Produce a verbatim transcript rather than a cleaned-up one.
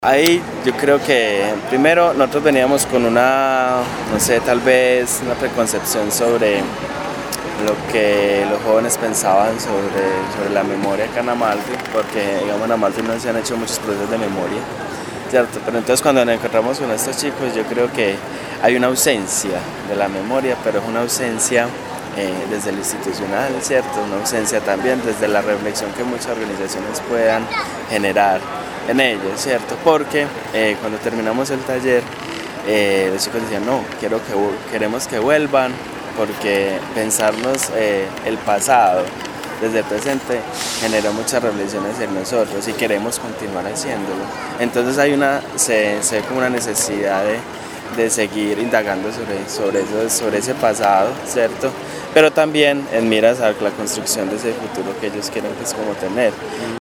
Ahí yo creo que primero nosotros veníamos con una, no sé, tal vez una preconcepción sobre lo que los jóvenes pensaban sobre, sobre la memoria acá en Amalfi, porque digamos en Amalfi no se han hecho muchos procesos de memoria, ¿cierto? Pero entonces cuando nos encontramos con estos chicos yo creo que hay una ausencia de la memoria, pero es una ausencia eh, desde lo institucional, ¿cierto? Una ausencia también desde la reflexión que muchas organizaciones puedan generar en ellos, ¿cierto? Porque eh, cuando terminamos el taller, eh, los chicos decían, no, quiero que, queremos que vuelvan, porque pensarnos eh, el pasado desde el presente generó muchas reflexiones en nosotros y queremos continuar haciéndolo. Entonces hay una, se, se ve como una necesidad de, de seguir indagando sobre, sobre, eso, sobre ese pasado, ¿cierto? Pero también en miras a la construcción de ese futuro que ellos quieren pues, como tener.